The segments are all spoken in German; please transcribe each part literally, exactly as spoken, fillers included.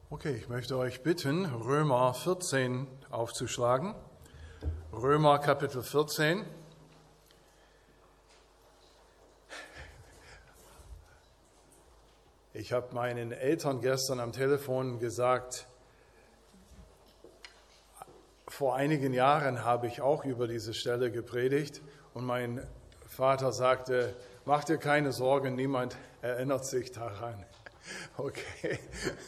Okay, ich möchte euch bitten, Römer vierzehn aufzuschlagen. Römer Kapitel vierzehn. Ich habe meinen Eltern gestern am Telefon gesagt, vor einigen Jahren habe ich auch über diese Stelle gepredigt und mein Vater sagte, mach dir keine Sorgen, niemand erinnert sich daran. Okay.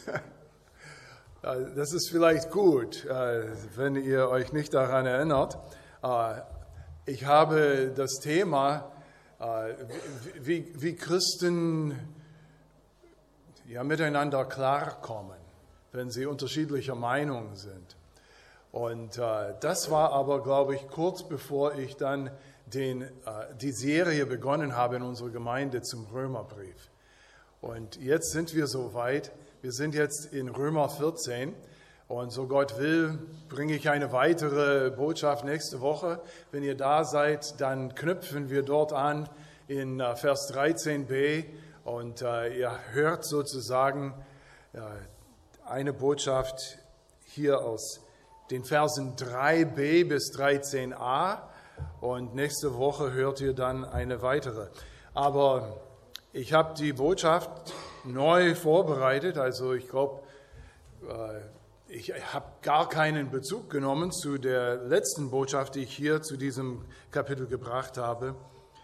Das ist vielleicht gut, wenn ihr euch nicht daran erinnert. Ich habe das Thema, wie, wie Christen ja, miteinander klarkommen, wenn sie unterschiedlicher Meinung sind. Und das war aber, glaube ich, kurz bevor ich dann den, die Serie begonnen habe in unserer Gemeinde zum Römerbrief. Und jetzt sind wir so weit. Wir sind jetzt in Römer vierzehn und so Gott will, bringe ich eine weitere Botschaft nächste Woche. Wenn ihr da seid, dann knüpfen wir dort an in Vers dreizehn b und äh, ihr hört sozusagen äh, eine Botschaft hier aus den Versen drei b bis dreizehn a und nächste Woche hört ihr dann eine weitere. Aber ich habe die Botschaft neu vorbereitet, also ich glaube, ich habe gar keinen Bezug genommen zu der letzten Botschaft, die ich hier zu diesem Kapitel gebracht habe.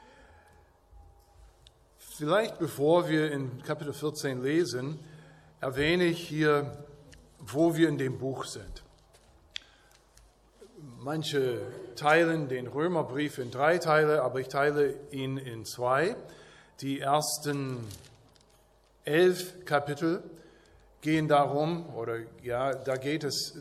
Vielleicht bevor wir in Kapitel vierzehn lesen, erwähne ich hier, wo wir in dem Buch sind. Manche teilen den Römerbrief in drei Teile, aber ich teile ihn in zwei. Die ersten elf Kapitel gehen darum, oder ja, da geht es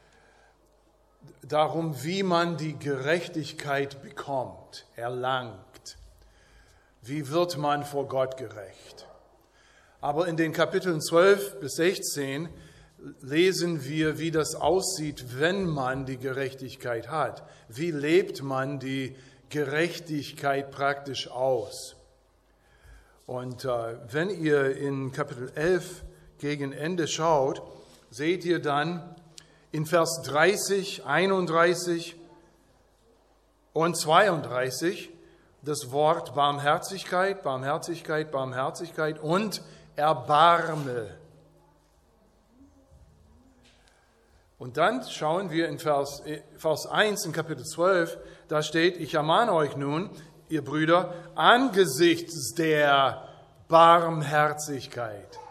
darum, wie man die Gerechtigkeit bekommt, erlangt. Wie wird man vor Gott gerecht? Aber in den Kapiteln zwölf bis sechzehn lesen wir, wie das aussieht, wenn man die Gerechtigkeit hat. Wie lebt man die Gerechtigkeit praktisch aus? Und äh, wenn ihr in Kapitel elf gegen Ende schaut, seht ihr dann in Vers dreißig, einunddreißig und zweiunddreißig das Wort Barmherzigkeit, Barmherzigkeit, Barmherzigkeit und Erbarme. Und dann schauen wir in Vers, Vers eins in Kapitel zwölf, da steht, ich ermahne euch nun, ihr Brüder, angesichts der Barmherzigkeit,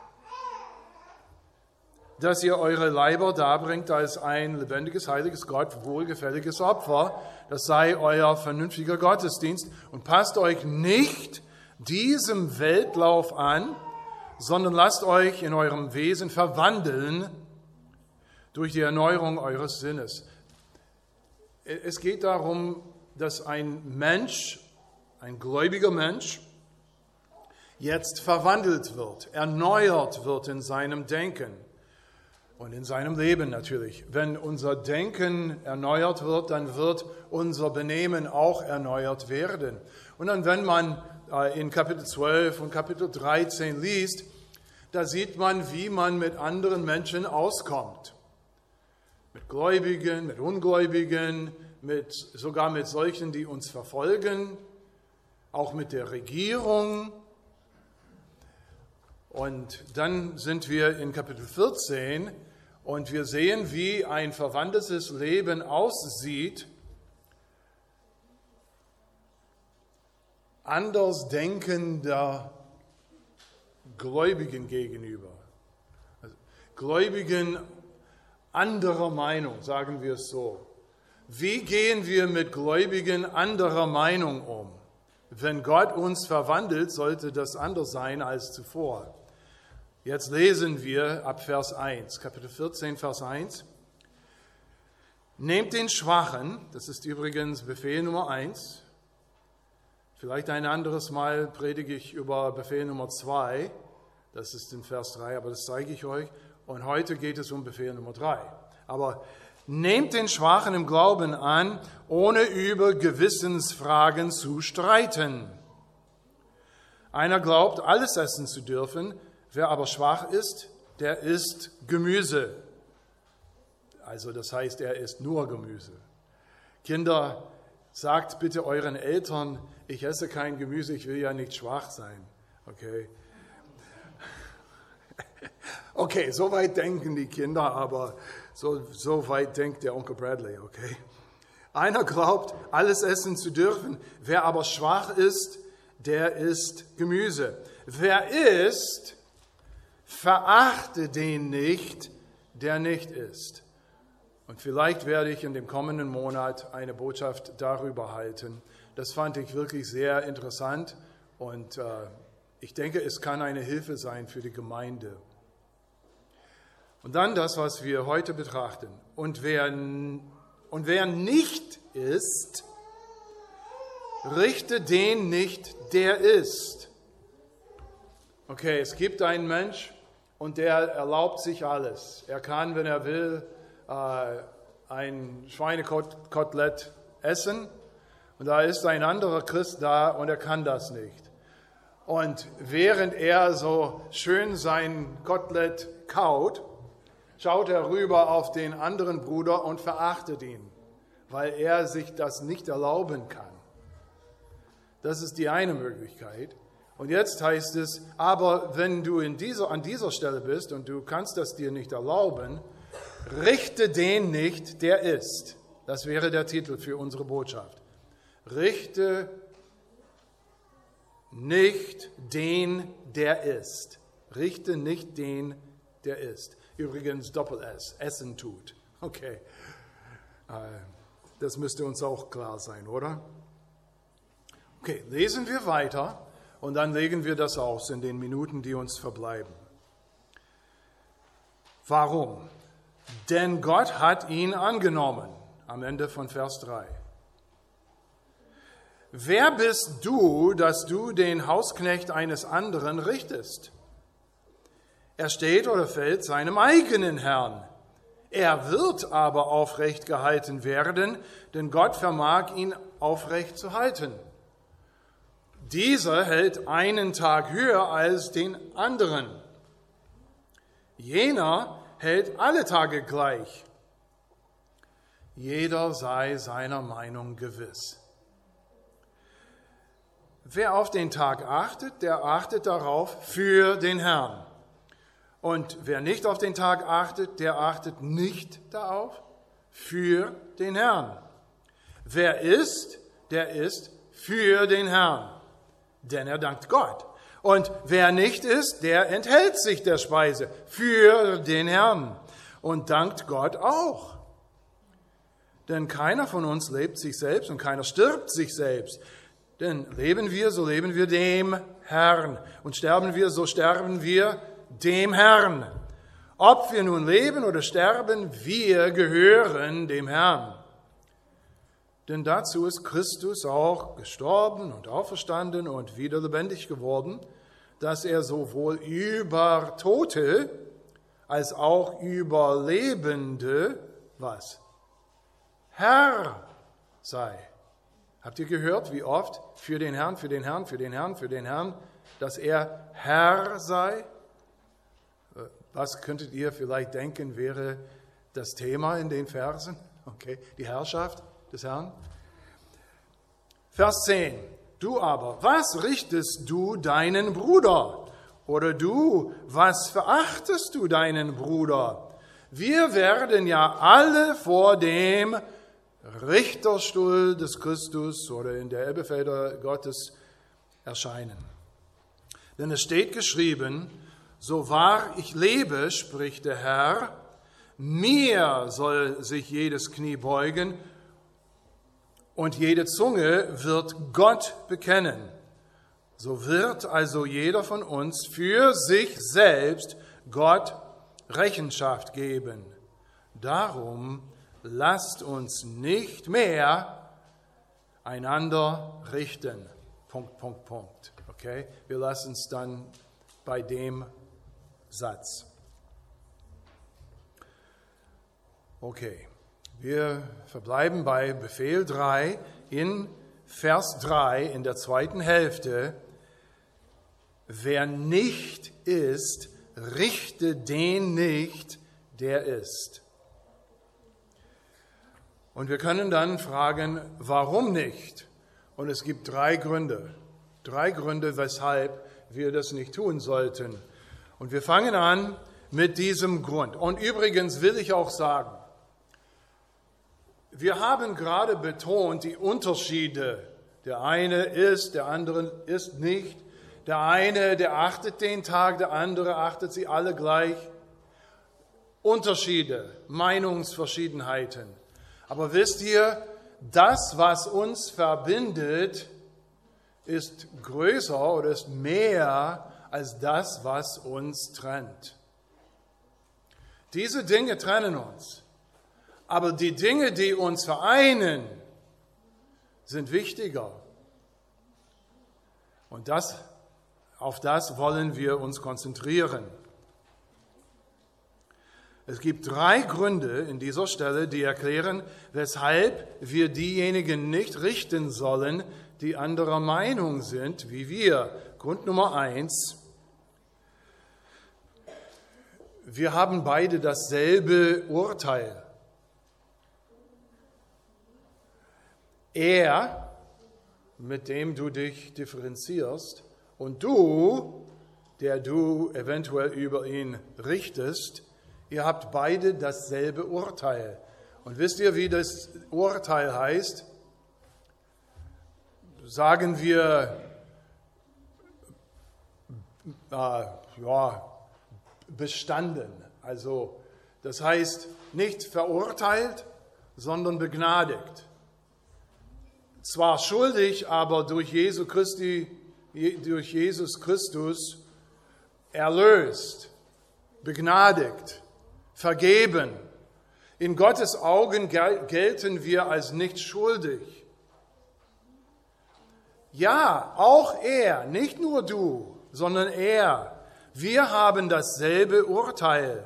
dass ihr eure Leiber darbringt als ein lebendiges, heiliges, Gott wohlgefälliges Opfer, das sei euer vernünftiger Gottesdienst, und passt euch nicht diesem Weltlauf an, sondern lasst euch in eurem Wesen verwandeln durch die Erneuerung eures Sinnes. Es geht darum, dass ein Mensch, ein gläubiger Mensch, jetzt verwandelt wird, erneuert wird in seinem Denken und in seinem Leben natürlich. Wenn unser Denken erneuert wird, dann wird unser Benehmen auch erneuert werden. Und dann, wenn man in Kapitel zwölf und Kapitel dreizehn liest, da sieht man, wie man mit anderen Menschen auskommt. Mit Gläubigen, mit Ungläubigen, mit, sogar mit solchen, die uns verfolgen, auch mit der Regierung. Und dann sind wir in Kapitel vierzehn und wir sehen, wie ein verwandeltes Leben aussieht, andersdenkender Gläubigen gegenüber. Also Gläubigen anderer Meinung, sagen wir es so. Wie gehen wir mit Gläubigen anderer Meinung um? Wenn Gott uns verwandelt, sollte das anders sein als zuvor. Jetzt lesen wir ab Vers eins, Kapitel vierzehn, Vers eins. Nehmt den Schwachen, das ist übrigens Befehl Nummer eins. Vielleicht ein anderes Mal predige ich über Befehl Nummer zwei, das ist in Vers drei, aber das zeige ich euch. Und heute geht es um Befehl Nummer drei. Aber nehmt den Schwachen im Glauben an, ohne über Gewissensfragen zu streiten. Einer glaubt, alles essen zu dürfen, wer aber schwach ist, der isst Gemüse. Also das heißt, er isst nur Gemüse. Kinder, sagt bitte euren Eltern, ich esse kein Gemüse, ich will ja nicht schwach sein. Okay, okay, so weit denken die Kinder, aber so, so weit denkt der Onkel Bradley, okay. Einer glaubt, alles essen zu dürfen. Wer aber schwach ist, der isst Gemüse. Wer isst, verachte den nicht, der nicht isst. Und vielleicht werde ich in dem kommenden Monat eine Botschaft darüber halten. Das fand ich wirklich sehr interessant und äh, ich denke, es kann eine Hilfe sein für die Gemeinde. Und dann das, was wir heute betrachten. Und wer, und wer nicht isst, richte den nicht, der isst. Okay, es gibt einen Mensch und der erlaubt sich alles. Er kann, wenn er will, ein Schweinekotelett essen und da ist ein anderer Christ da und er kann das nicht. Und während er so schön sein Kotelett kaut, schaut er rüber auf den anderen Bruder und verachtet ihn, weil er sich das nicht erlauben kann. Das ist die eine Möglichkeit. Und jetzt heißt es, aber wenn du in dieser, an dieser Stelle bist und du kannst das dir nicht erlauben, richte den nicht, der isst. Das wäre der Titel für unsere Botschaft. Richte nicht den, der isst. Richte nicht den, der isst. Übrigens Doppel-S, Essen tut. Okay, das müsste uns auch klar sein, oder? Okay, lesen wir weiter und dann legen wir das aus in den Minuten, die uns verbleiben. Warum? Denn Gott hat ihn angenommen, am Ende von Vers drei. Wer bist du, dass du den Hausknecht eines anderen richtest? Er steht oder fällt seinem eigenen Herrn. Er wird aber aufrecht gehalten werden, denn Gott vermag ihn aufrecht zu halten. Dieser hält einen Tag höher als den anderen. Jener hält alle Tage gleich. Jeder sei seiner Meinung gewiss. Wer auf den Tag achtet, der achtet darauf für den Herrn. Und wer nicht auf den Tag achtet, der achtet nicht darauf für den Herrn. Wer isst, der isst für den Herrn, denn er dankt Gott. Und wer nicht isst, der enthält sich der Speise für den Herrn und dankt Gott auch. Denn keiner von uns lebt sich selbst und keiner stirbt sich selbst. Denn leben wir, so leben wir dem Herrn. Und sterben wir, so sterben wir dem Herrn. Ob wir nun leben oder sterben, wir gehören dem Herrn. Denn dazu ist Christus auch gestorben und auferstanden und wieder lebendig geworden, dass er sowohl über Tote als auch über Lebende, was? Herr sei. Habt ihr gehört, wie oft für den Herrn, für den Herrn, für den Herrn, für den Herrn, dass er Herr sei? Was könntet ihr vielleicht denken, wäre das Thema in den Versen? Okay, die Herrschaft des Herrn. Vers zehn. Du aber, was richtest du deinen Bruder? Oder du, was verachtest du deinen Bruder? Wir werden ja alle vor dem Richterstuhl des Christus oder in der Elberfelder Gottes erscheinen. Denn es steht geschrieben, so wahr ich lebe, spricht der Herr, mir soll sich jedes Knie beugen und jede Zunge wird Gott bekennen. So wird also jeder von uns für sich selbst Gott Rechenschaft geben. Darum lasst uns nicht mehr einander richten. Punkt, Punkt, Punkt. Okay? Wir lassen es dann bei dem Satz. Okay. Wir verbleiben bei Befehl drei in Vers drei in der zweiten Hälfte. Wer nicht isst, richte den nicht, der ist. Und wir können dann fragen, warum nicht? Und es gibt drei Gründe. Drei Gründe, weshalb wir das nicht tun sollten. Und wir fangen an mit diesem Grund. Und übrigens will ich auch sagen, wir haben gerade betont die Unterschiede. Der eine ist, der andere ist nicht. Der eine, der achtet den Tag, der andere achtet sie alle gleich. Unterschiede, Meinungsverschiedenheiten. Aber wisst ihr, das, was uns verbindet, ist größer oder ist mehr als das, was uns trennt. Diese Dinge trennen uns. Aber die Dinge, die uns vereinen, sind wichtiger. Und das, auf das wollen wir uns konzentrieren. Es gibt drei Gründe in dieser Stelle, die erklären, weshalb wir diejenigen nicht richten sollen, die anderer Meinung sind, wie wir. Grund Nummer eins: Wir haben beide dasselbe Urteil. Er, mit dem du dich differenzierst, und du, der du eventuell über ihn richtest, ihr habt beide dasselbe Urteil. Und wisst ihr, wie das Urteil heißt? Sagen wir, äh, ja, bestanden. Also, das heißt nicht verurteilt, sondern begnadigt. Zwar schuldig, aber durch Jesu Christi, durch Jesus Christus erlöst, begnadigt, vergeben. In Gottes Augen gelten wir als nicht schuldig. Ja, auch er, nicht nur du, sondern er. Wir haben dasselbe Urteil.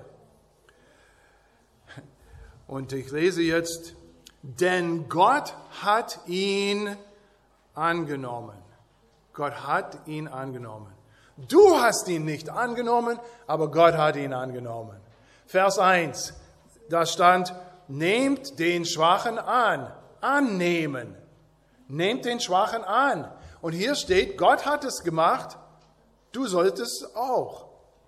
Und ich lese jetzt, denn Gott hat ihn angenommen. Gott hat ihn angenommen. Du hast ihn nicht angenommen, aber Gott hat ihn angenommen. Vers eins, da stand, nehmt den Schwachen an. Annehmen. Nehmt den Schwachen an. Und hier steht, Gott hat es gemacht, du solltest es auch.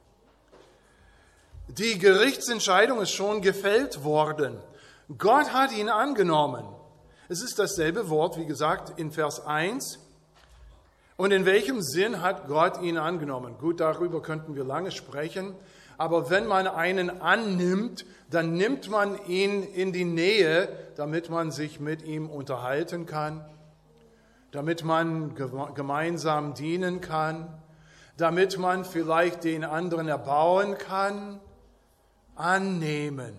Die Gerichtsentscheidung ist schon gefällt worden. Gott hat ihn angenommen. Es ist dasselbe Wort, wie gesagt, in Vers eins. Und in welchem Sinn hat Gott ihn angenommen? Gut, darüber könnten wir lange sprechen. Aber wenn man einen annimmt, dann nimmt man ihn in die Nähe, damit man sich mit ihm unterhalten kann, damit man gemeinsam dienen kann, damit man vielleicht den anderen erbauen kann. Annehmen.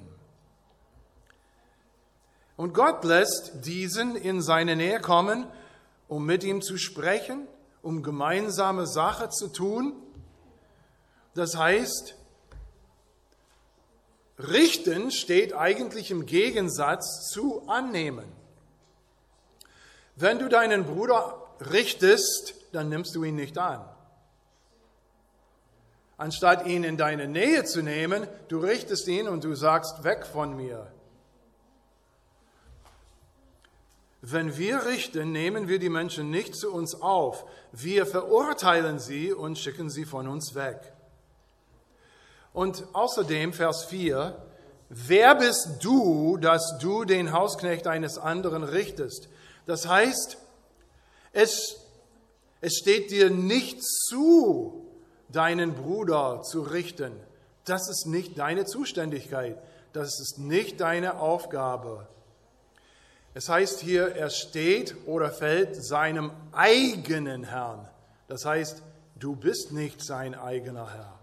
Und Gott lässt diesen in seine Nähe kommen, um mit ihm zu sprechen, um gemeinsame Sache zu tun. Das heißt, richten steht eigentlich im Gegensatz zu annehmen. Wenn du deinen Bruder richtest, dann nimmst du ihn nicht an. Anstatt ihn in deine Nähe zu nehmen, du richtest ihn und du sagst, weg von mir. Wenn wir richten, nehmen wir die Menschen nicht zu uns auf. Wir verurteilen sie und schicken sie von uns weg. Und außerdem, Vers vier, wer bist du, dass du den Hausknecht eines anderen richtest? Das heißt, es, es steht dir nicht zu, deinen Bruder zu richten. Das ist nicht deine Zuständigkeit. Das ist nicht deine Aufgabe. Es heißt hier, er steht oder fällt seinem eigenen Herrn. Das heißt, du bist nicht sein eigener Herr.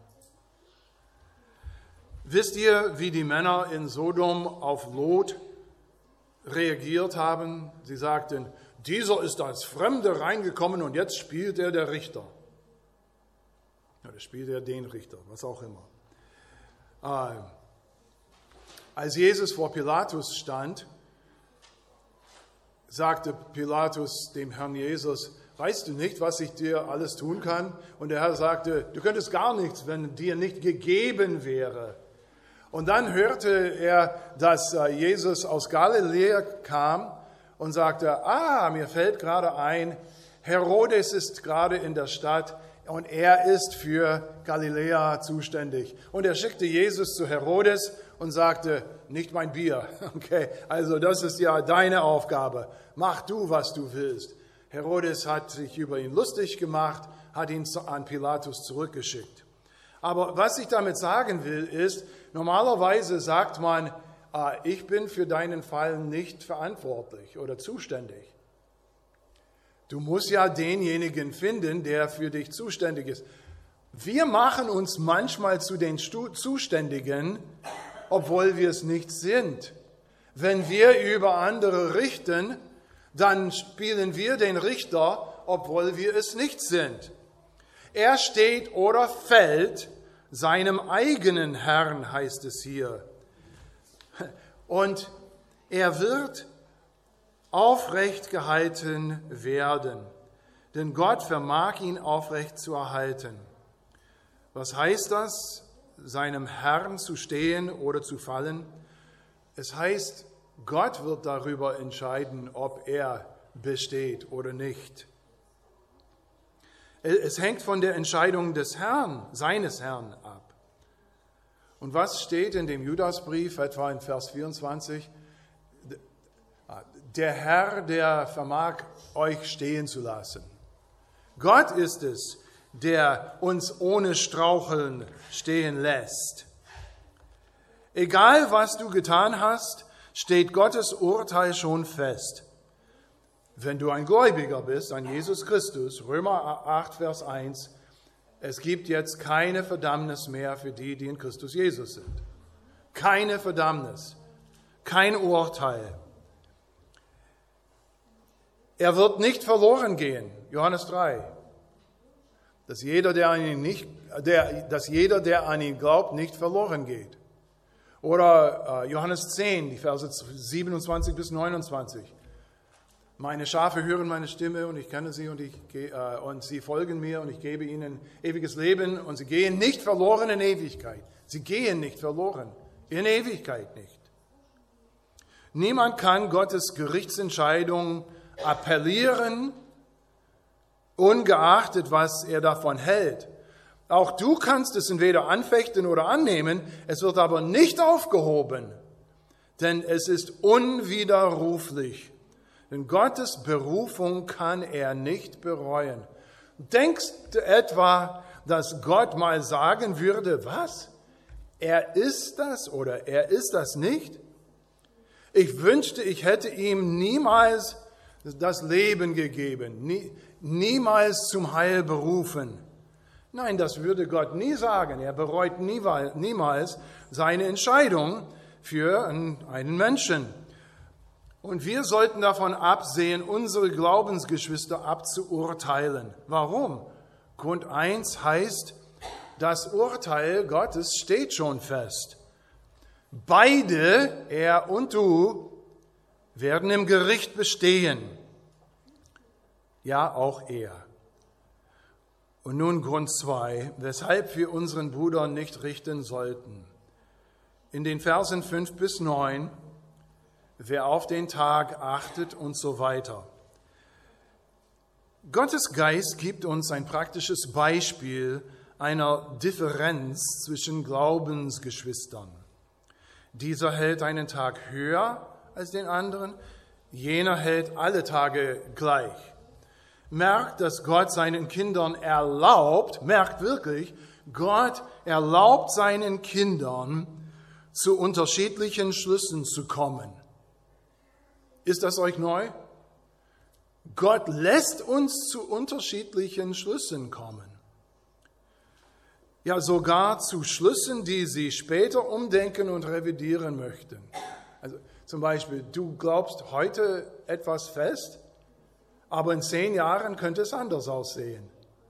Wisst ihr, wie die Männer in Sodom auf Lot reagiert haben? Sie sagten, dieser ist als Fremder reingekommen und jetzt spielt er der Richter. Oder spielt er den Richter, was auch immer. Äh, als Jesus vor Pilatus stand, sagte Pilatus dem Herrn Jesus, weißt du nicht, was ich dir alles tun kann? Und der Herr sagte, du könntest gar nichts, wenn dir nicht gegeben wäre. Und dann hörte er, dass Jesus aus Galiläa kam und sagte, ah, mir fällt gerade ein, Herodes ist gerade in der Stadt und er ist für Galiläa zuständig. Und er schickte Jesus zu Herodes und sagte, nicht mein Bier. Okay, also das ist ja deine Aufgabe. Mach du, was du willst. Herodes hat sich über ihn lustig gemacht, hat ihn an Pilatus zurückgeschickt. Aber was ich damit sagen will, ist, normalerweise sagt man, ah, ich bin für deinen Fall nicht verantwortlich oder zuständig. Du musst ja denjenigen finden, der für dich zuständig ist. Wir machen uns manchmal zu den Zuständigen, obwohl wir es nicht sind. Wenn wir über andere richten, dann spielen wir den Richter, obwohl wir es nicht sind. Er steht oder fällt seinem eigenen Herrn, heißt es hier. Und er wird aufrecht gehalten werden, denn Gott vermag ihn aufrecht zu erhalten. Was heißt das, seinem Herrn zu stehen oder zu fallen? Es heißt, Gott wird darüber entscheiden, ob er besteht oder nicht. Es hängt von der Entscheidung des Herrn, seines Herrn ab. Und was steht in dem Judasbrief, etwa in Vers vierundzwanzig? Der Herr, der vermag, euch stehen zu lassen. Gott ist es, der uns ohne Straucheln stehen lässt. Egal, was du getan hast, steht Gottes Urteil schon fest. Wenn du ein Gläubiger bist an Jesus Christus, Römer acht, Vers eins, es gibt jetzt keine Verdammnis mehr für die, die in Christus Jesus sind. Keine Verdammnis, kein Urteil. Er wird nicht verloren gehen, Johannes drei. Dass jeder, der an ihn nicht, der, dass jeder, der an ihn glaubt, nicht verloren geht. Oder äh, Johannes zehn, die Verse siebenundzwanzig bis neunundzwanzig. Meine Schafe hören meine Stimme und ich kenne sie und, ich, äh, und sie folgen mir und ich gebe ihnen ewiges Leben und sie gehen nicht verloren in Ewigkeit. Sie gehen nicht verloren, in Ewigkeit nicht. Niemand kann Gottes Gerichtsentscheidung appellieren, ungeachtet, was er davon hält. Auch du kannst es entweder anfechten oder annehmen, es wird aber nicht aufgehoben, denn es ist unwiderruflich. Denn Gottes Berufung kann er nicht bereuen. Denkst du etwa, dass Gott mal sagen würde, was? Er ist das oder er ist das nicht? Ich wünschte, ich hätte ihm niemals das Leben gegeben, nie, niemals zum Heil berufen. Nein, das würde Gott nie sagen. Er bereut niemals seine Entscheidung für einen Menschen. Und wir sollten davon absehen, unsere Glaubensgeschwister abzuurteilen. Warum? Grund eins heißt, das Urteil Gottes steht schon fest. Beide, er und du, werden im Gericht bestehen. Ja, auch er. Und nun Grund zwei, weshalb wir unseren Bruder nicht richten sollten. In den Versen fünf bis neun, wer auf den Tag achtet und so weiter. Gottes Geist gibt uns ein praktisches Beispiel einer Differenz zwischen Glaubensgeschwistern. Dieser hält einen Tag höher als den anderen, jener hält alle Tage gleich. Merkt, dass Gott seinen Kindern erlaubt, merkt wirklich, Gott erlaubt seinen Kindern, zu unterschiedlichen Schlüssen zu kommen. Ist das euch neu? Gott lässt uns zu unterschiedlichen Schlüssen kommen. Ja, sogar zu Schlüssen, die sie später umdenken und revidieren möchten. Also zum Beispiel, du glaubst heute etwas fest, aber in zehn Jahren könnte es anders aussehen.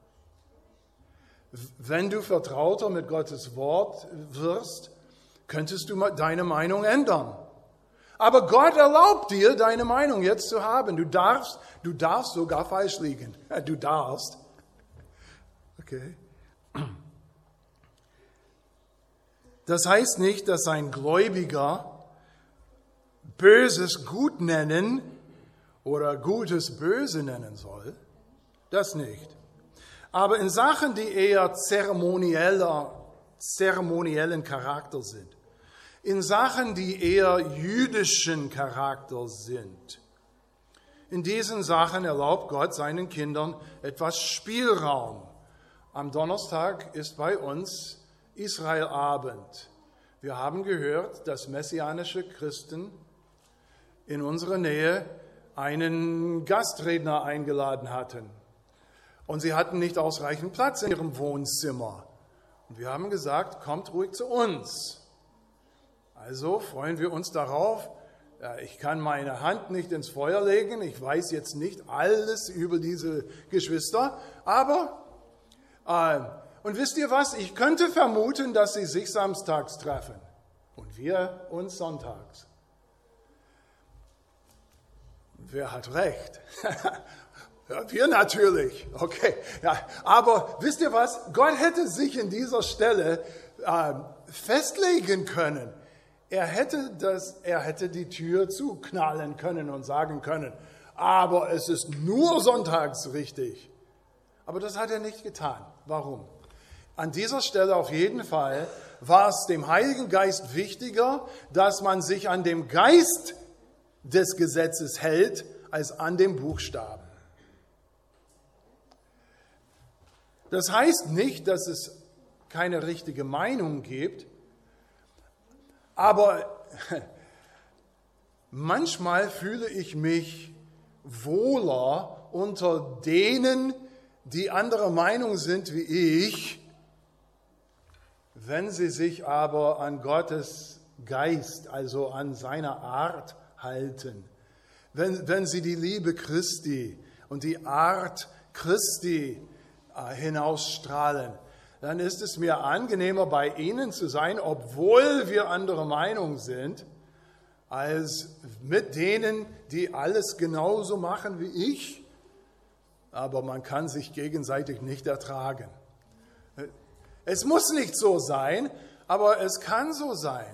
Wenn du vertrauter mit Gottes Wort wirst, könntest du deine Meinung ändern. Aber Gott erlaubt dir, deine Meinung jetzt zu haben. Du darfst, du darfst sogar falsch liegen. Du darfst. Okay. Das heißt nicht, dass ein Gläubiger Böses gut nennen oder Gutes böse nennen soll. Das nicht. Aber in Sachen, die eher zeremonieller, zeremoniellen Charakter sind, in Sachen, die eher jüdischen Charakter sind, in diesen Sachen erlaubt Gott seinen Kindern etwas Spielraum. Am Donnerstag ist bei uns Israelabend. Wir haben gehört, dass messianische Christen in unserer Nähe einen Gastredner eingeladen hatten. Und sie hatten nicht ausreichend Platz in ihrem Wohnzimmer. Und wir haben gesagt, kommt ruhig zu uns. Also freuen wir uns darauf. Ich kann meine Hand nicht ins Feuer legen. Ich weiß jetzt nicht alles über diese Geschwister. Aber, äh, und wisst ihr was? Ich könnte vermuten, dass sie sich samstags treffen. Und wir uns sonntags. Wer hat recht? Ja, wir natürlich. Okay. Ja, aber wisst ihr was? Gott hätte sich in dieser Stelle äh, festlegen können. Er hätte, das, er hätte die Tür zuknallen können und sagen können, aber es ist nur sonntags richtig. Aber das hat er nicht getan. Warum? An dieser Stelle auf jeden Fall war es dem Heiligen Geist wichtiger, dass man sich an dem Geist des Gesetzes hält, als an dem Buchstaben. Das heißt nicht, dass es keine richtige Meinung gibt, aber manchmal fühle ich mich wohler unter denen, die anderer Meinung sind wie ich, wenn sie sich aber an Gottes Geist, also an seiner Art halten. Wenn, wenn sie die Liebe Christi und die Art Christi äh, hinausstrahlen, dann ist es mir angenehmer, bei ihnen zu sein, obwohl wir anderer Meinung sind, als mit denen, die alles genauso machen wie ich, aber man kann sich gegenseitig nicht ertragen. Es muss nicht so sein, aber es kann so sein.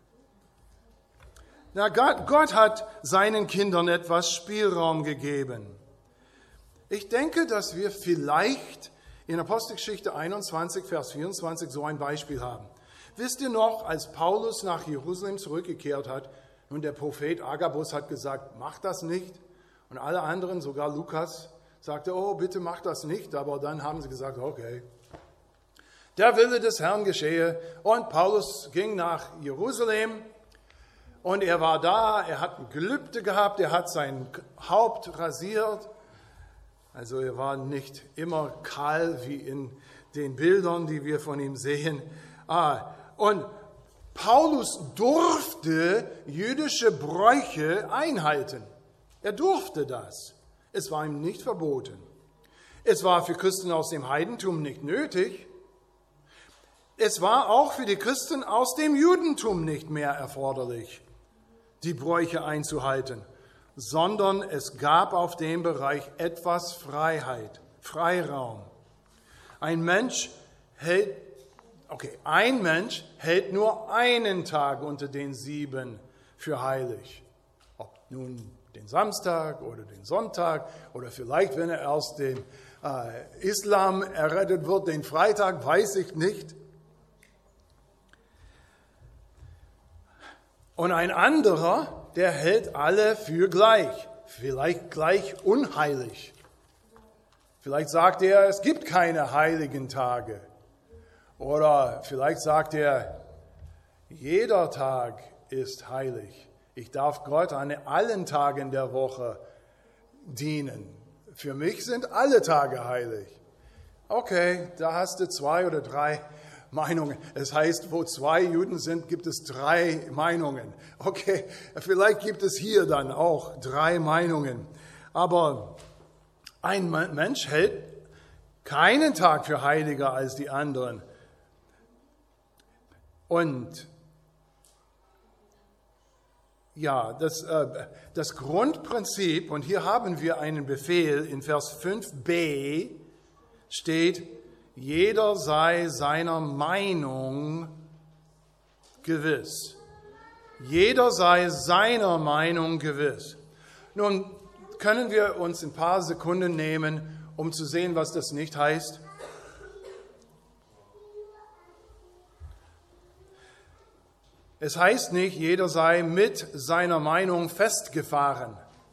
Na, Gott, Gott hat seinen Kindern etwas Spielraum gegeben. Ich denke, dass wir vielleicht in Apostelgeschichte einundzwanzig, Vers vierundzwanzig so ein Beispiel haben. Wisst ihr noch, als Paulus nach Jerusalem zurückgekehrt hat, und der Prophet Agabus hat gesagt, mach das nicht. Und alle anderen, sogar Lukas, sagte, oh, bitte mach das nicht. Aber dann haben sie gesagt, okay, der Wille des Herrn geschehe. Und Paulus ging nach Jerusalem. Und er war da, er hat ein Gelübde gehabt, er hat sein Haupt rasiert. Also er war nicht immer kahl wie in den Bildern, die wir von ihm sehen. Und Paulus durfte jüdische Bräuche einhalten. Er durfte das. Es war ihm nicht verboten. Es war für Christen aus dem Heidentum nicht nötig. Es war auch für die Christen aus dem Judentum nicht mehr erforderlich, die Bräuche einzuhalten, sondern es gab auf dem Bereich etwas Freiheit, Freiraum. Ein Mensch hält, okay, ein Mensch hält nur einen Tag unter den sieben für heilig. Ob nun den Samstag oder den Sonntag oder vielleicht, wenn er aus dem äh, Islam errettet wird, den Freitag, weiß ich nicht. Und ein anderer, der hält alle für gleich, vielleicht gleich unheilig. Vielleicht sagt er, es gibt keine heiligen Tage. Oder vielleicht sagt er, jeder Tag ist heilig. Ich darf Gott an allen Tagen der Woche dienen. Für mich sind alle Tage heilig. Okay, da hast du zwei oder drei Meinungen. Es heißt, wo zwei Juden sind, gibt es drei Meinungen. Okay, vielleicht gibt es hier dann auch drei Meinungen. Aber ein Mensch hält keinen Tag für heiliger als die anderen. Und Ja, das, äh, das Grundprinzip, und hier haben wir einen Befehl in Vers fünf b, steht, jeder sei seiner Meinung gewiss. Jeder sei seiner Meinung gewiss. Nun können wir uns ein paar Sekunden nehmen, um zu sehen, was das nicht heißt. Es heißt nicht, jeder sei mit seiner Meinung festgefahren.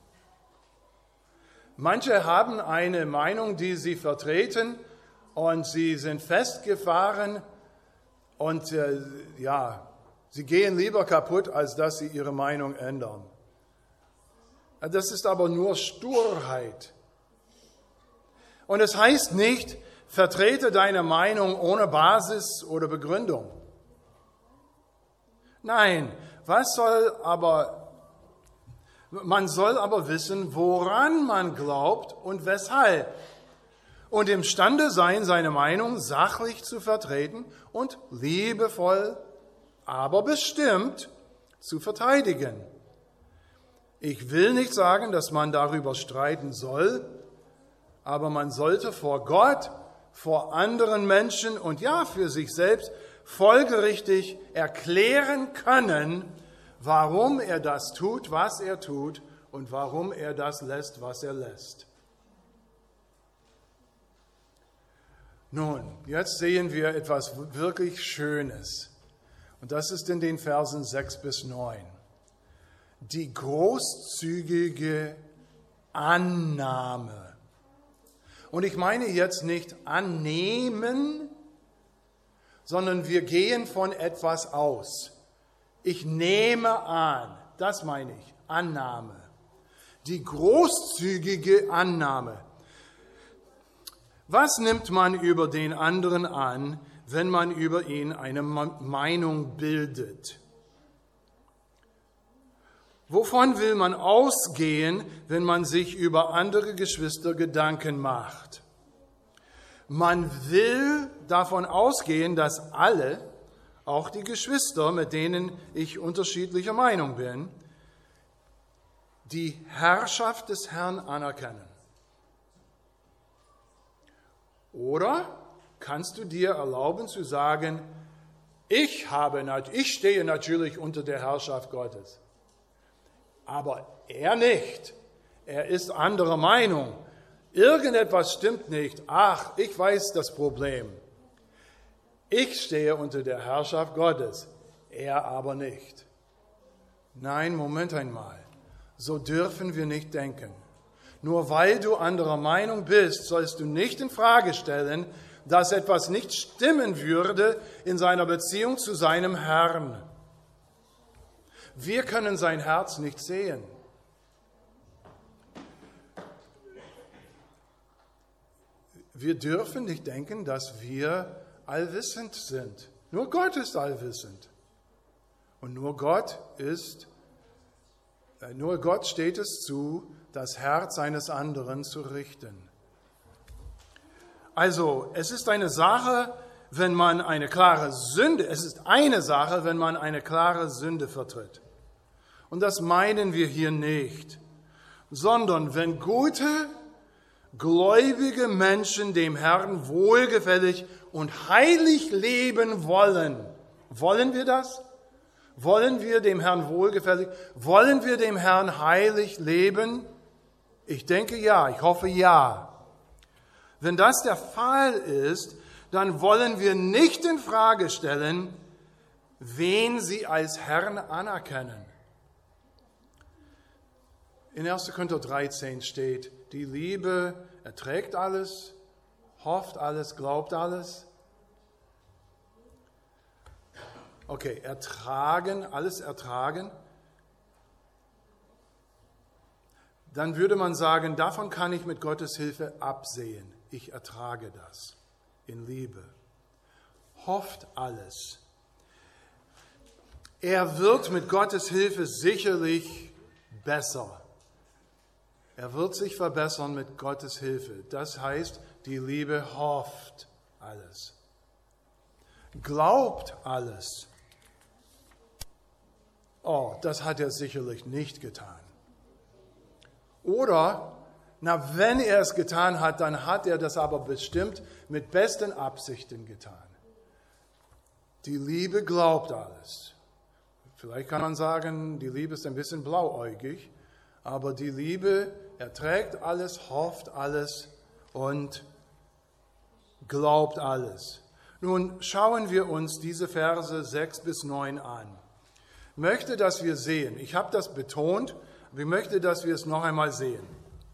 Manche haben eine Meinung, die sie vertreten, und sie sind festgefahren und äh, ja, sie gehen lieber kaputt, als dass sie ihre Meinung ändern. Das ist aber nur Sturheit. Und es heißt nicht, vertrete deine Meinung ohne Basis oder Begründung. Nein, was soll aber, man soll aber wissen, woran man glaubt und weshalb. Und imstande sein, seine Meinung sachlich zu vertreten und liebevoll, aber bestimmt zu verteidigen. Ich will nicht sagen, dass man darüber streiten soll, aber man sollte vor Gott, vor anderen Menschen und ja, für sich selbst folgerichtig erklären können, warum er das tut, was er tut und warum er das lässt, was er lässt. Nun, jetzt sehen wir etwas wirklich Schönes. Und das ist in den Versen sechs bis neun. Die großzügige Annahme. Und ich meine jetzt nicht annehmen, sondern wir gehen von etwas aus. Ich nehme an, das meine ich, Annahme. Die großzügige Annahme. Was nimmt man über den anderen an, wenn man über ihn eine Meinung bildet? Wovon will man ausgehen, wenn man sich über andere Geschwister Gedanken macht? Man will davon ausgehen, dass alle, auch die Geschwister, mit denen ich unterschiedlicher Meinung bin, die Herrschaft des Herrn anerkennen. Oder kannst du dir erlauben zu sagen, ich, habe, ich stehe natürlich unter der Herrschaft Gottes, aber er nicht. Er ist anderer Meinung. Irgendetwas stimmt nicht. Ach, ich weiß das Problem. Ich stehe unter der Herrschaft Gottes, er aber nicht. Nein, Moment einmal. So dürfen wir nicht denken. Nur weil du anderer Meinung bist, sollst du nicht in Frage stellen, dass etwas nicht stimmen würde in seiner Beziehung zu seinem Herrn. Wir können sein Herz nicht sehen. Wir dürfen nicht denken, dass wir allwissend sind. Nur Gott ist allwissend. Und nur Gott ist, nur Gott steht es zu, das Herz eines anderen zu richten. Also, es ist eine Sache, wenn man eine klare Sünde, es ist eine Sache, wenn man eine klare Sünde vertritt. Und das meinen wir hier nicht, sondern wenn gute, gläubige Menschen dem Herrn wohlgefällig und heilig leben wollen. Wollen wir das? Wollen wir dem Herrn wohlgefällig? Wollen wir dem Herrn heilig leben? Ich denke ja, ich hoffe ja. Wenn das der Fall ist, dann wollen wir nicht in Frage stellen, wen sie als Herrn anerkennen. In erster Korinther dreizehn steht, die Liebe erträgt alles, hofft alles, glaubt alles. Okay, ertragen, alles ertragen. Dann würde man sagen, davon kann ich mit Gottes Hilfe absehen. Ich ertrage das in Liebe. Hofft alles. Er wird mit Gottes Hilfe sicherlich besser. Er wird sich verbessern mit Gottes Hilfe. Das heißt, die Liebe hofft alles. Glaubt alles. oh, das hat er sicherlich nicht getan. Oder, na, wenn er es getan hat, dann hat er das aber bestimmt mit besten Absichten getan. Die Liebe glaubt alles. Vielleicht kann man sagen, die Liebe ist ein bisschen blauäugig, aber die Liebe erträgt alles, hofft alles und glaubt alles. Nun schauen wir uns diese Verse sechs bis neun an. Ich möchte, dass wir sehen, ich habe das betont, aber ich möchte, dass wir es noch einmal sehen.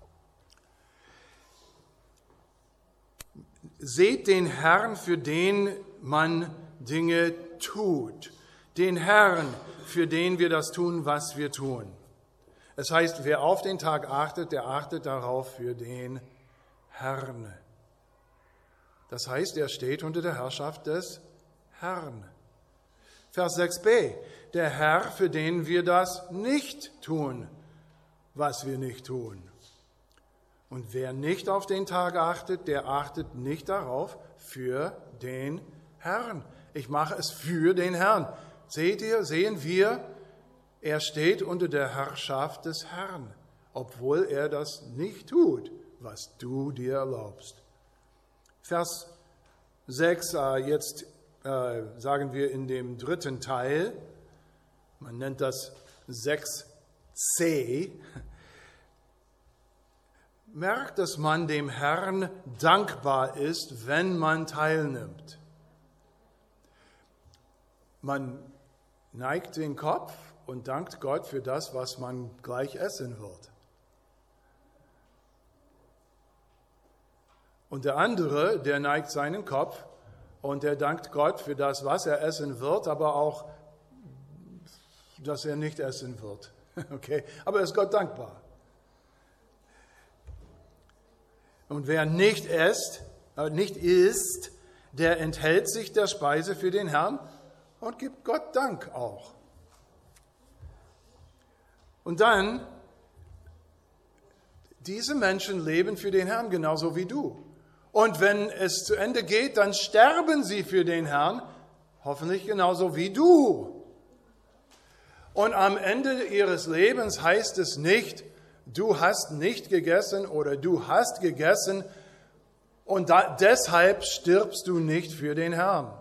Seht den Herrn, für den man Dinge tut. Den Herrn, für den wir das tun, was wir tun. Es heißt, wer auf den Tag achtet, der achtet darauf für den Herrn. Das heißt, er steht unter der Herrschaft des Herrn. Vers sechs b. Der Herr, für den wir das nicht tun, was wir nicht tun. Und wer nicht auf den Tag achtet, der achtet nicht darauf für den Herrn. Ich mache es für den Herrn. Seht ihr, sehen wir, er steht unter der Herrschaft des Herrn, obwohl er das nicht tut, was du dir erlaubst. Vers sechs, jetzt äh, sagen wir in dem dritten Teil, man nennt das sechs c, merkt, dass man dem Herrn dankbar ist, wenn man teilnimmt. Man neigt den Kopf und dankt Gott für das, was man gleich essen wird. Und der andere, der neigt seinen Kopf und der dankt Gott für das, was er essen wird, aber auch, dass er nicht essen wird. Okay? Aber er ist Gott dankbar. Und wer nicht isst, äh, nicht isst, der enthält sich der Speise für den Herrn und gibt Gott Dank auch. Und dann, diese Menschen leben für den Herrn genauso wie du. Und wenn es zu Ende geht, dann sterben sie für den Herrn, hoffentlich genauso wie du. Und am Ende ihres Lebens heißt es nicht, du hast nicht gegessen oder du hast gegessen und da, deshalb stirbst du nicht für den Herrn.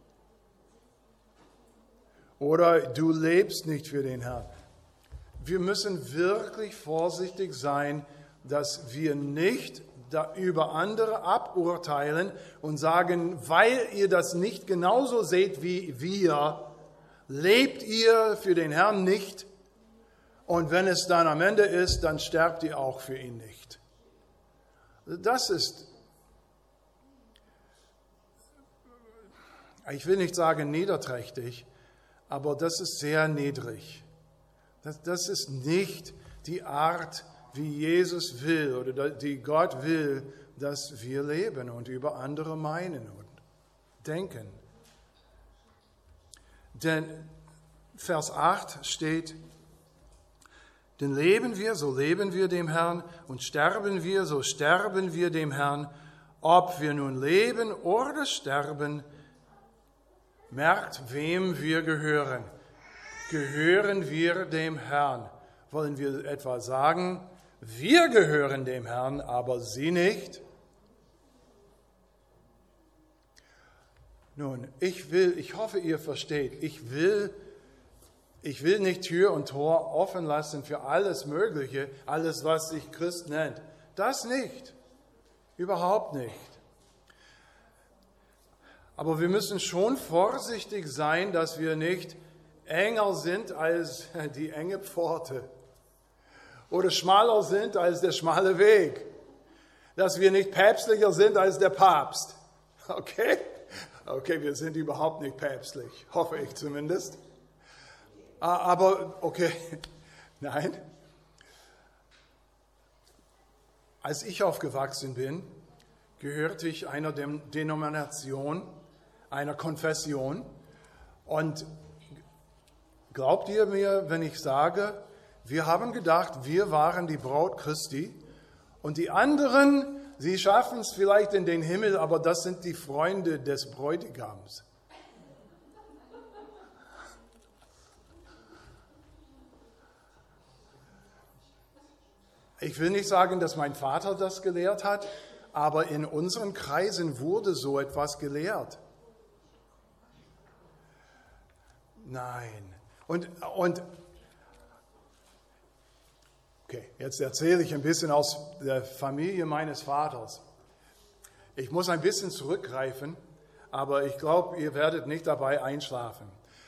Oder du lebst nicht für den Herrn. Wir müssen wirklich vorsichtig sein, dass wir nicht da über andere aburteilen und sagen, weil ihr das nicht genauso seht wie wir, lebt ihr für den Herrn nicht. Und wenn es dann am Ende ist, dann sterbt ihr auch für ihn nicht. Das ist, ich will nicht sagen niederträchtig, aber das ist sehr niedrig. Das, das ist nicht die Art, wie Jesus will oder die Gott will, dass wir leben und über andere meinen und denken. Denn Vers acht steht, denn leben wir, so leben wir dem Herrn, und sterben wir, so sterben wir dem Herrn. Ob wir nun leben oder sterben, merkt, wem wir gehören. Gehören wir dem Herrn? Wollen wir etwa sagen, wir gehören dem Herrn, aber sie nicht? Nun, ich will, ich hoffe, ihr versteht, ich will, ich will nicht Tür und Tor offen lassen für alles Mögliche, alles, was sich Christ nennt. Das nicht. Überhaupt nicht. Aber wir müssen schon vorsichtig sein, dass wir nicht enger sind als die enge Pforte oder schmaler sind als der schmale Weg, dass wir nicht päpstlicher sind als der Papst. Okay? Okay, wir sind überhaupt nicht päpstlich, hoffe ich zumindest. Aber, okay, nein. Als ich aufgewachsen bin, gehörte ich einer Denomination, einer Konfession. Und glaubt ihr mir, wenn ich sage, wir haben gedacht, wir waren die Braut Christi und die anderen, sie schaffen es vielleicht in den Himmel, aber das sind die Freunde des Bräutigams. Ich will nicht sagen, dass mein Vater das gelehrt hat, aber in unseren Kreisen wurde so etwas gelehrt. Nein. Und, und okay, jetzt erzähle ich ein bisschen aus der Familie meines Vaters. Ich muss ein bisschen zurückgreifen, aber ich glaube, ihr werdet nicht dabei einschlafen.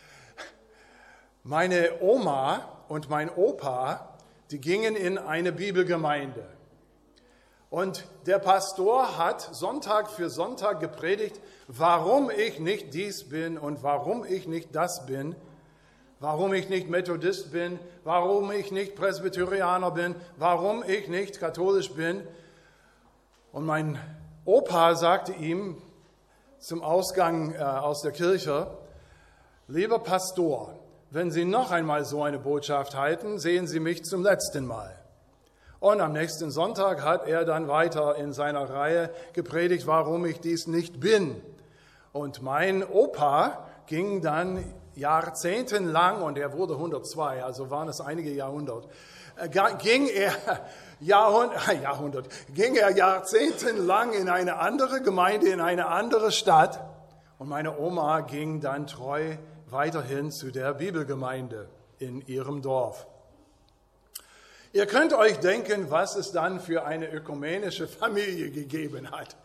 Meine Oma und mein Opa, die gingen in eine Bibelgemeinde. Und der Pastor hat Sonntag für Sonntag gepredigt, warum ich nicht dies bin und warum ich nicht das bin, warum ich nicht Methodist bin, warum ich nicht Presbyterianer bin, warum ich nicht katholisch bin. Und mein Opa sagte ihm zum Ausgang äh, aus der Kirche, lieber Pastor, wenn Sie noch einmal so eine Botschaft halten, sehen Sie mich zum letzten Mal. Und am nächsten Sonntag hat er dann weiter in seiner Reihe gepredigt, warum ich dies nicht bin. Und mein Opa ging dann jahrzehntelang, und er wurde hundertzwei, also waren es einige Jahrhundert, ging er, Jahrhundert, Jahrhundert, ging er jahrzehntelang in eine andere Gemeinde, in eine andere Stadt. Und meine Oma ging dann treu weiterhin zu der Bibelgemeinde in ihrem Dorf. Ihr könnt euch denken, was es dann für eine ökumenische Familie gegeben hat.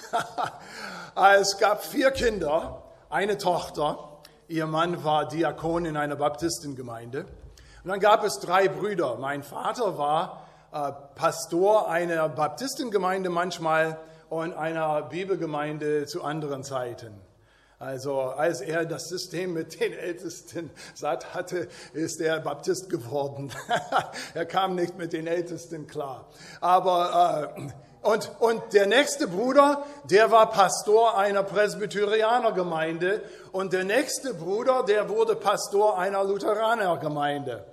Es gab vier Kinder, eine Tochter. Ihr Mann war Diakon in einer Baptistengemeinde. Und dann gab es drei Brüder. Mein Vater war äh, Pastor einer Baptistengemeinde manchmal und einer Bibelgemeinde zu anderen Zeiten. Also als er das System mit den Ältesten satt hatte, ist er Baptist geworden. Er kam nicht mit den Ältesten klar. Aber äh, und, und der nächste Bruder, der war Pastor einer Presbyterianergemeinde. Und der nächste Bruder, der wurde Pastor einer Lutheranergemeinde.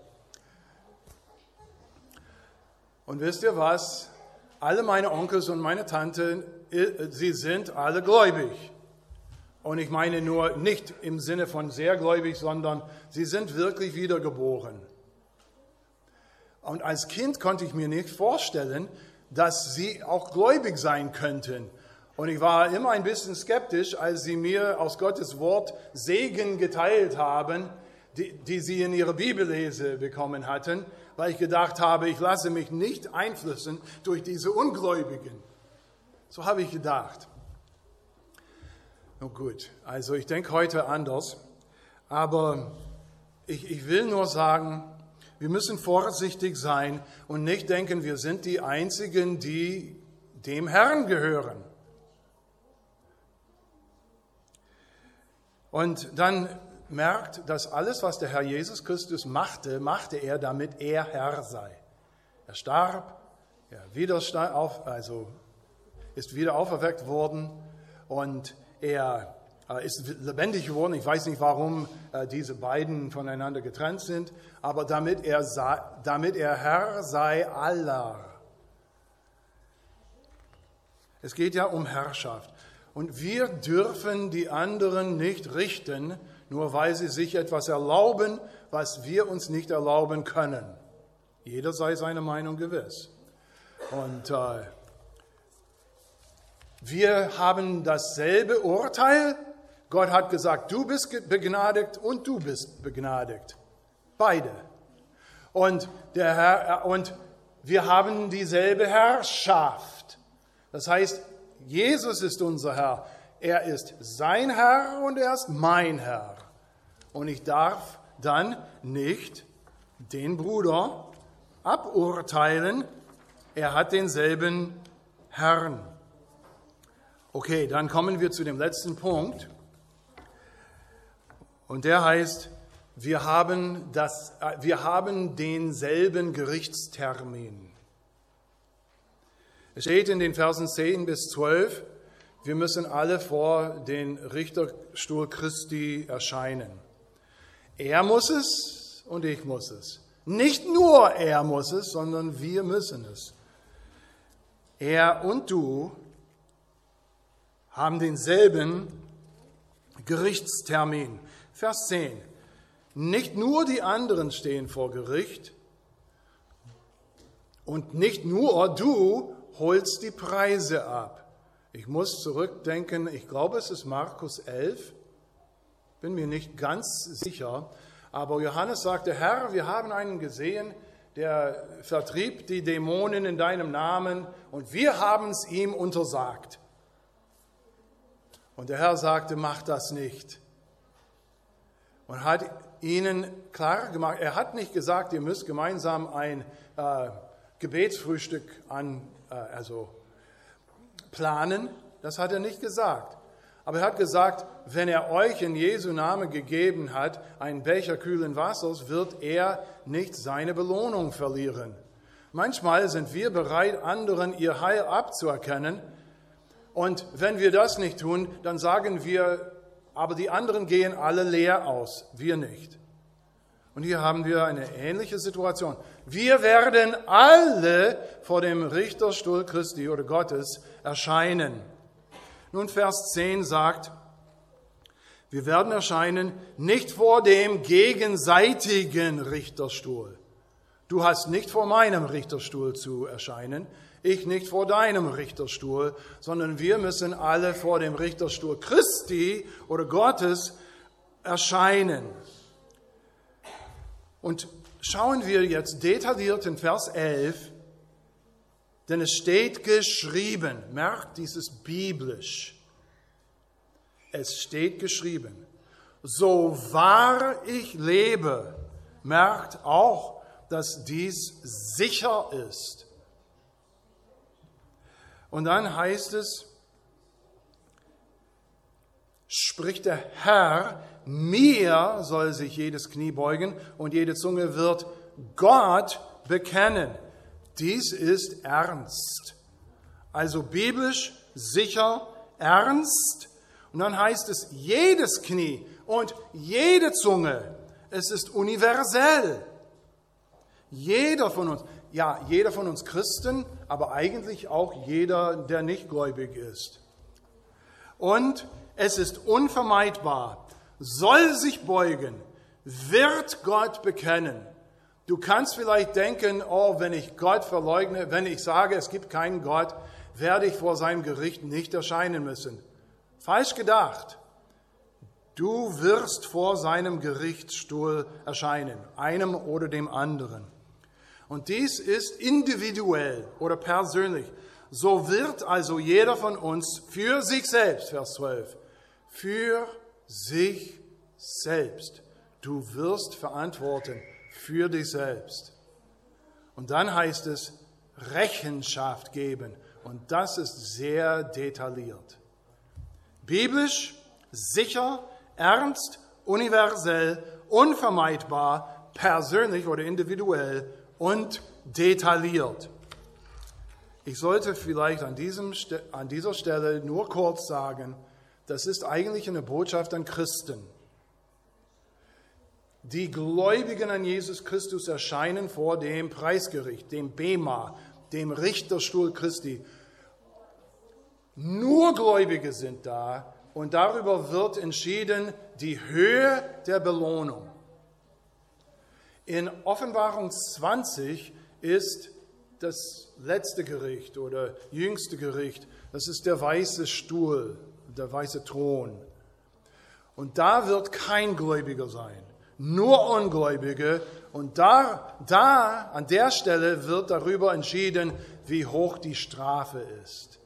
Und wisst ihr was? Alle meine Onkels und meine Tanten, sie sind alle gläubig. Und ich meine nur nicht im Sinne von sehr gläubig, sondern sie sind wirklich wiedergeboren. Und als Kind konnte ich mir nicht vorstellen, dass sie auch gläubig sein könnten. Und ich war immer ein bisschen skeptisch, als sie mir aus Gottes Wort Segen geteilt haben, die, die sie in ihrer Bibellese bekommen hatten, weil ich gedacht habe, ich lasse mich nicht einflussen durch diese Ungläubigen. So habe ich gedacht. Nun gut, also ich denke heute anders, aber ich, ich will nur sagen, wir müssen vorsichtig sein und nicht denken, wir sind die Einzigen, die dem Herrn gehören. Und dann merkt, dass alles, was der Herr Jesus Christus machte, machte er, damit er Herr sei. Er starb, er wieder auf, also ist wieder auferweckt worden und er ist lebendig geworden. Ich weiß nicht, warum diese beiden voneinander getrennt sind, aber damit er, damit er Herr sei aller. Es geht ja um Herrschaft. Und wir dürfen die anderen nicht richten, nur weil sie sich etwas erlauben, was wir uns nicht erlauben können. Jeder sei seiner Meinung gewiss. Und äh, wir haben dasselbe Urteil. Gott hat gesagt, du bist begnadigt und du bist begnadigt. Beide. Und, der Herr, und wir haben dieselbe Herrschaft. Das heißt, Jesus ist unser Herr. Er ist sein Herr und er ist mein Herr. Und ich darf dann nicht den Bruder aburteilen. Er hat denselben Herrn. Okay, dann kommen wir zu dem letzten Punkt. Und der heißt, wir haben, das, wir haben denselben Gerichtstermin. Es steht in den Versen zehn bis zwölf, wir müssen alle vor den Richterstuhl Christi erscheinen. Er muss es und ich muss es. Nicht nur er muss es, sondern wir müssen es. Er und du haben denselben Gerichtstermin. Vers zehn. Nicht nur die anderen stehen vor Gericht Und nicht nur du holst die Preise ab. Ich muss zurückdenken, ich glaube, es ist Markus elf, bin mir nicht ganz sicher, aber Johannes sagte, Herr, wir haben einen gesehen, der vertrieb die Dämonen in deinem Namen und wir haben es ihm untersagt. Und der Herr sagte, mach das nicht. Und hat ihnen klar gemacht, er hat nicht gesagt, ihr müsst gemeinsam ein äh, Gebetsfrühstück an, äh, also planen. Das hat er nicht gesagt. Aber er hat gesagt, wenn er euch in Jesu Namen gegeben hat, einen Becher kühlen Wassers, wird er nicht seine Belohnung verlieren. Manchmal sind wir bereit, anderen ihr Heil abzuerkennen. Und wenn wir das nicht tun, dann sagen wir, aber die anderen gehen alle leer aus, wir nicht. Und hier haben wir eine ähnliche Situation. Wir werden alle vor dem Richterstuhl Christi oder Gottes erscheinen. Nun, Vers zehn sagt, wir werden erscheinen nicht vor dem gegenseitigen Richterstuhl. Du hast nicht vor meinem Richterstuhl zu erscheinen, ich nicht vor deinem Richterstuhl, sondern wir müssen alle vor dem Richterstuhl Christi oder Gottes erscheinen. Und schauen wir jetzt detailliert in Vers elf, denn es steht geschrieben, merkt dieses biblisch, es steht geschrieben, so wahr ich lebe, merkt auch, dass dies sicher ist. Und dann heißt es, spricht der Herr, mir soll sich jedes Knie beugen und jede Zunge wird Gott bekennen. Dies ist ernst. Also biblisch, sicher, ernst. Und dann heißt es, jedes Knie und jede Zunge. Es ist universell. Jeder von uns, ja, jeder von uns Christen, aber eigentlich auch jeder, der nicht gläubig ist. Und es ist unvermeidbar, soll sich beugen, wird Gott bekennen. Du kannst vielleicht denken, oh, wenn ich Gott verleugne, wenn ich sage, es gibt keinen Gott, werde ich vor seinem Gericht nicht erscheinen müssen. Falsch gedacht. Du wirst vor seinem Gerichtsstuhl erscheinen, einem oder dem anderen. Und dies ist individuell oder persönlich. So wird also jeder von uns für sich selbst, Vers zwölf, für sich selbst. Du wirst verantworten für dich selbst. Und dann heißt es, Rechenschaft geben. Und das ist sehr detailliert. Biblisch, sicher, ernst, universell, unvermeidbar, persönlich oder individuell und detailliert. Ich sollte vielleicht an, diesem, an dieser Stelle nur kurz sagen, das ist eigentlich eine Botschaft an Christen. Die Gläubigen an Jesus Christus erscheinen vor dem Preisgericht, dem Bema, dem Richterstuhl Christi. Nur Gläubige sind da und darüber wird entschieden die Höhe der Belohnung. In Offenbarung zwanzig ist das letzte Gericht oder jüngste Gericht, das ist der weiße Stuhl, der weiße Thron. Und da wird kein Gläubiger sein, nur Ungläubige. Und da, da, an der Stelle wird darüber entschieden, wie hoch die Strafe ist.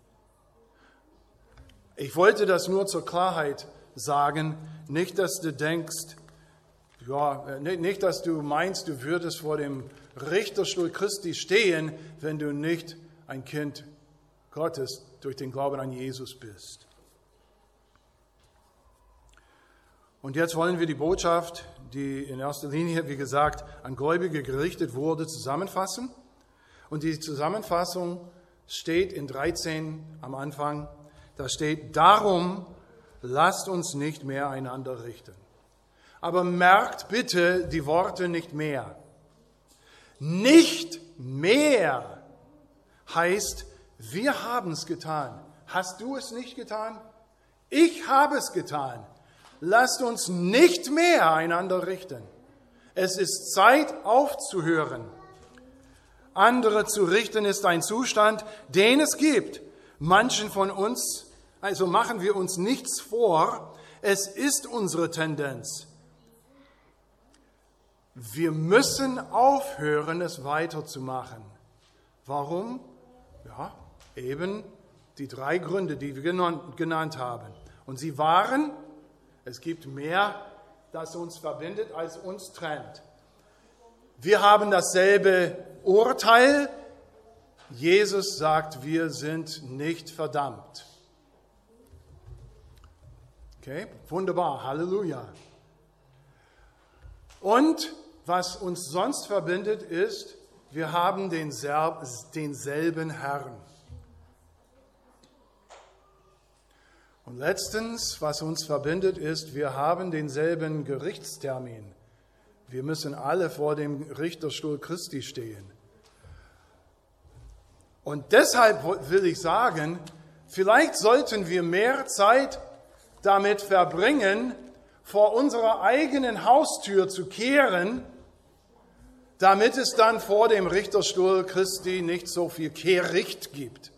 Ich wollte das nur zur Klarheit sagen, nicht, dass du denkst, ja, nicht, dass du meinst, du würdest vor dem Richterstuhl Christi stehen, wenn du nicht ein Kind Gottes durch den Glauben an Jesus bist. Und jetzt wollen wir die Botschaft, die in erster Linie, wie gesagt, an Gläubige gerichtet wurde, zusammenfassen. Und die Zusammenfassung steht in dreizehn am Anfang. Da steht, darum lasst uns nicht mehr einander richten. Aber merkt bitte die Worte nicht mehr. Nicht mehr heißt, wir haben es getan. Hast du es nicht getan? Ich habe es getan. Lasst uns nicht mehr einander richten. Es ist Zeit aufzuhören. andere zu richten, ist ein Zustand, den es gibt. Manchen von uns, also machen wir uns nichts vor, es ist unsere Tendenz. Wir müssen aufhören, es weiterzumachen. Warum? Ja, eben die drei Gründe, die wir genannt haben. Und sie waren, es gibt mehr, das uns verbindet, als uns trennt. Wir haben dasselbe Urteil. Jesus sagt, wir sind nicht verdammt. Okay, wunderbar, Halleluja. Und was uns sonst verbindet, ist, wir haben denselben Herrn. Und letztens, was uns verbindet, ist, wir haben denselben Gerichtstermin. Wir müssen alle vor dem Richterstuhl Christi stehen. Und deshalb will ich sagen, vielleicht sollten wir mehr Zeit damit verbringen, vor unserer eigenen Haustür zu kehren, damit es dann vor dem Richterstuhl Christi nicht so viel Kehricht gibt.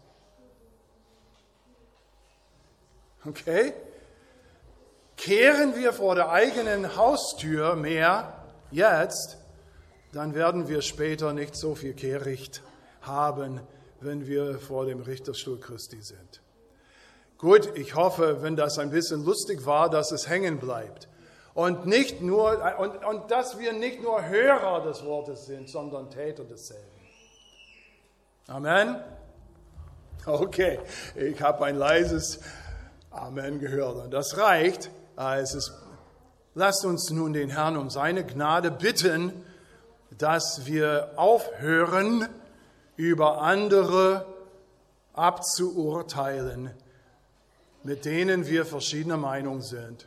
Okay? Kehren wir vor der eigenen Haustür mehr jetzt, dann werden wir später nicht so viel Kehricht haben, wenn wir vor dem Richterstuhl Christi sind. Gut, ich hoffe, wenn das ein bisschen lustig war, dass es hängen bleibt. Und, nicht nur, und, und dass wir nicht nur Hörer des Wortes sind, sondern Täter desselben. Amen? Okay, ich habe ein leises Amen gehört. Und das reicht. Es ist, lasst uns nun den Herrn um seine Gnade bitten, dass wir aufhören, über andere abzuurteilen, mit denen wir verschiedener Meinung sind.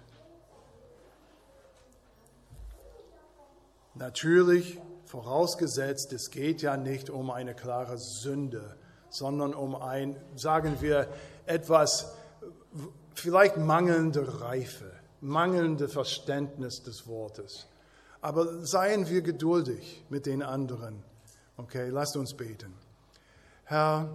Natürlich, vorausgesetzt, es geht ja nicht um eine klare Sünde, sondern um ein, sagen wir, etwas, vielleicht mangelnde Reife, mangelnde Verständnis des Wortes. Aber seien wir geduldig mit den anderen. Okay, lasst uns beten. Herr,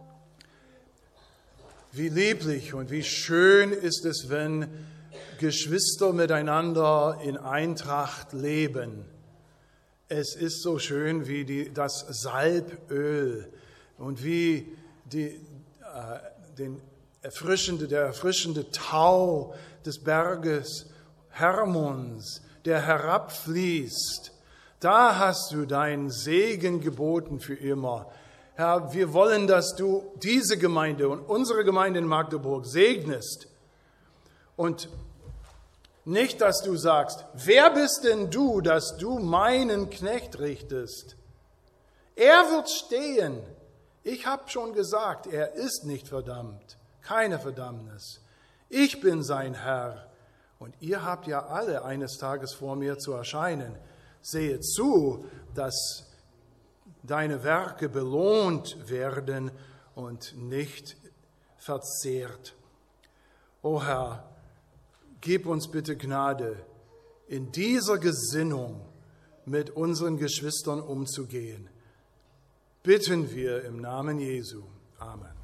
wie lieblich und wie schön ist es, wenn Geschwister miteinander in Eintracht leben. Es ist so schön wie die, das Salböl und wie die, äh, den erfrischende, der erfrischende Tau des Berges Hermons, der herabfließt. Da hast du deinen Segen geboten für immer. Herr, wir wollen, dass du diese Gemeinde und unsere Gemeinde in Magdeburg segnest. Und nicht, dass du sagst, wer bist denn du, dass du meinen Knecht richtest? Er wird stehen. Ich habe schon gesagt, er ist nicht verdammt, keine Verdammnis. Ich bin sein Herr und ihr habt ja alle eines Tages vor mir zu erscheinen. Sehe zu, dass deine Werke belohnt werden und nicht verzehrt. O Herr, gib uns bitte Gnade, in dieser Gesinnung mit unseren Geschwistern umzugehen. Bitten wir im Namen Jesu. Amen.